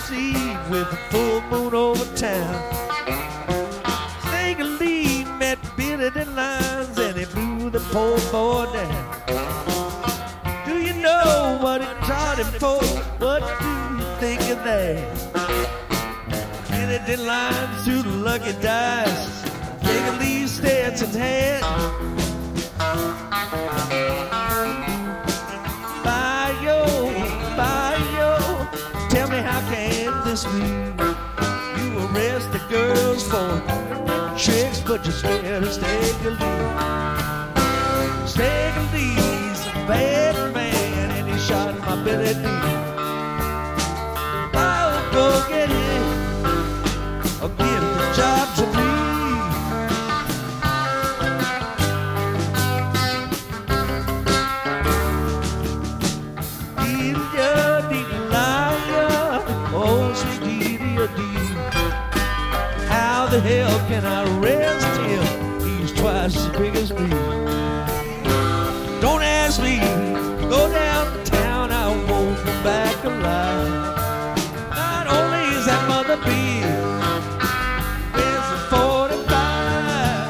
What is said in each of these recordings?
Christmas Eve with the full moon over town. Lee met Billy the Lions and he blew the poor boy down. Do you know what he taught him for? What do you think of that? Billy the Lions threw the lucky dice. Lee Stetson's hat. Bio, tell me how can this be? You arrest the girls for tricks, but you're scared of Stagger Lee. Stagger Lee's a bad man, and he shot my Billy D. I'll go get it, or give the job to me. Oh, sweet Dee-Dee-a-Dee. How the hell can I arrest him? He's twice as big as me. Don't ask me, go downtown, I won't come back alive. Not only is that mother big, there's a 45.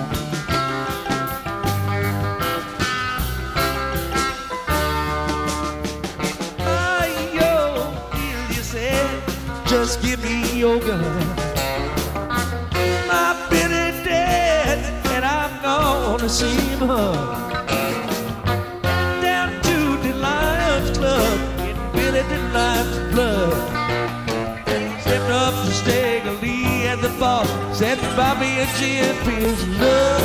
Yo, you said, just give me your gun. My Billy dead, and I'm gonna see him hung. Down to the Lions Club, in Billy the Lions' blood. Stepped up to Stagger Lee at the bar, said Bobby and Jim feels love.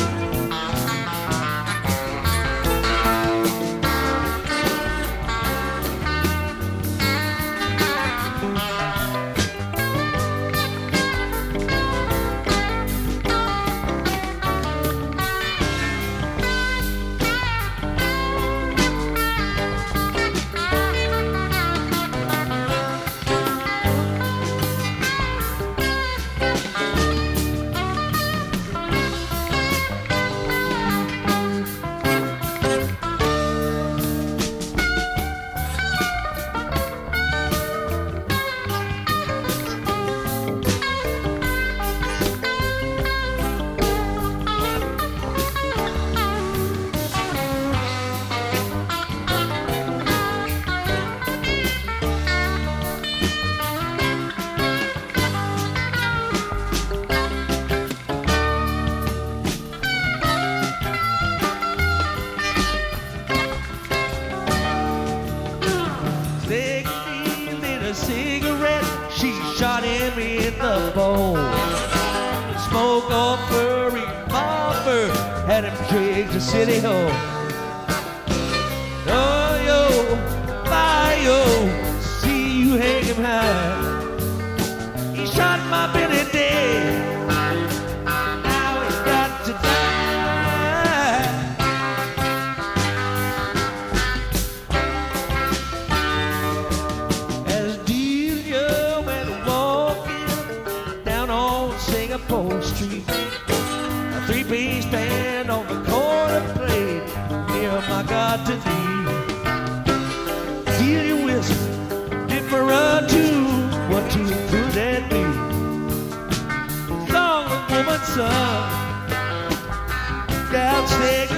Cigarette, she shot him in the bowl. Smoke off her revolver had him dragged to City Hall. Oh, yo, bio, see you hang him high. He shot my Billy dead. Now he's got to die. Singapore Street, a three-piece band on the corner played near my God to thee. Hear your whistle, different tune, what tune could that be? Song of woman's son, down